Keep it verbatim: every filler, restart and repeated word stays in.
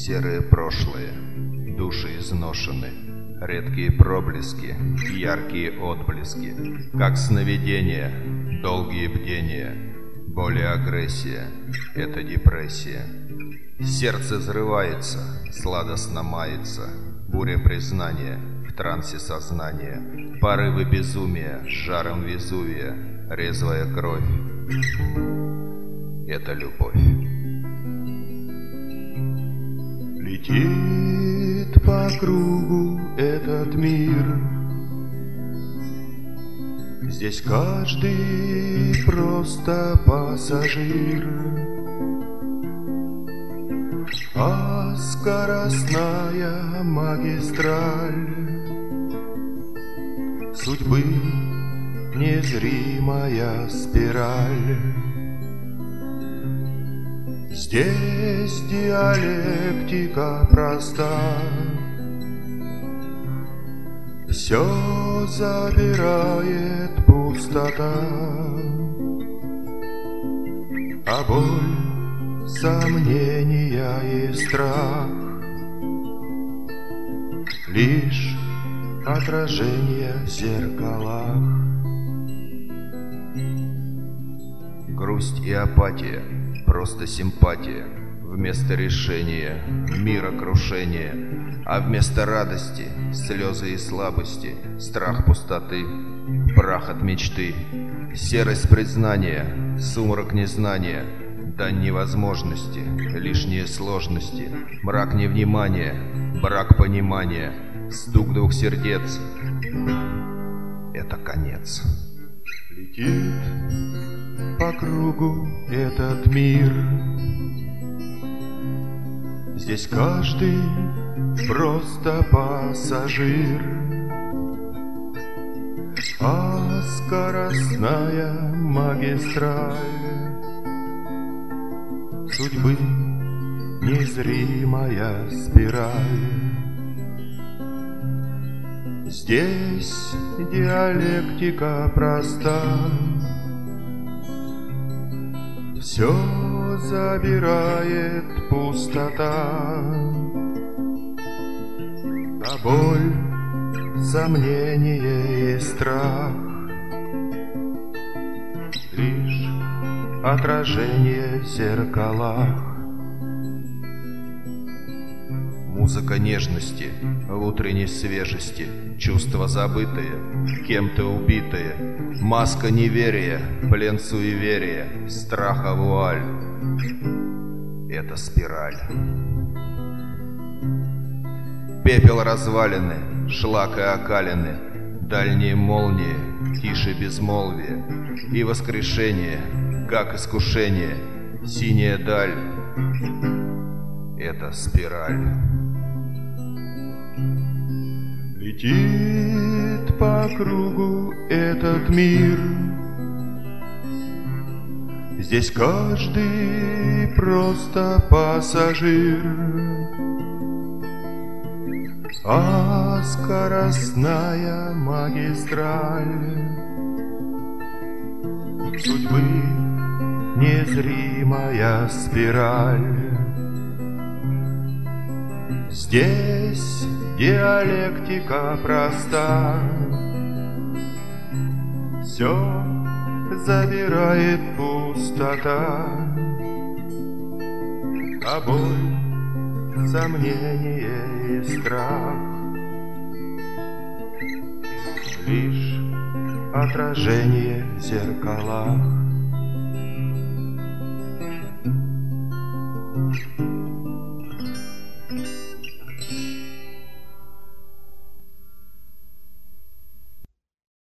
Серые прошлые, души изношены, редкие проблески, яркие отблески, как сновидения, долгие бдения, боль и агрессия — это депрессия. Сердце взрывается, сладостно мается, буря признания, в трансе сознания, порывы безумия с жаром Везувия, резвая кровь — это любовь. Летит по кругу этот мир, здесь каждый просто пассажир, а скоростная магистраль судьбы — незримая спираль. Здесь диалектика проста, все забирает пустота, а боль, сомнения и страх — лишь отражение в зеркалах. Грусть и апатия — просто симпатия, вместо решения мира крушение, а вместо радости слезы и слабости, страх пустоты, прах от мечты, серость признания, сумрак незнания, дань невозможности, лишние сложности, мрак невнимания, брак понимания, стук двух сердец — это конец. Летит по кругу этот мир, здесь каждый просто пассажир, а скоростная магистраль судьбы — незримая спираль. Здесь диалектика проста, все забирает пустота, а боль, сомнение и страх — лишь отражение в зеркалах. Музыка нежности, в утренней свежести, чувства забытые, кем-то убитые, маска неверия, плен суеверия, страха вуаль — это спираль. Пепел развалины, шлак и окалины, дальние молнии, тише безмолвие и воскрешение, как искушение, синяя даль — это спираль. Летит по кругу этот мир, здесь каждый просто пассажир, а скоростная магистраль судьбы — незримая спираль. Здесь диалектика проста, все забирает пустота, а боль, сомнение и страх — лишь отражение в зеркалах.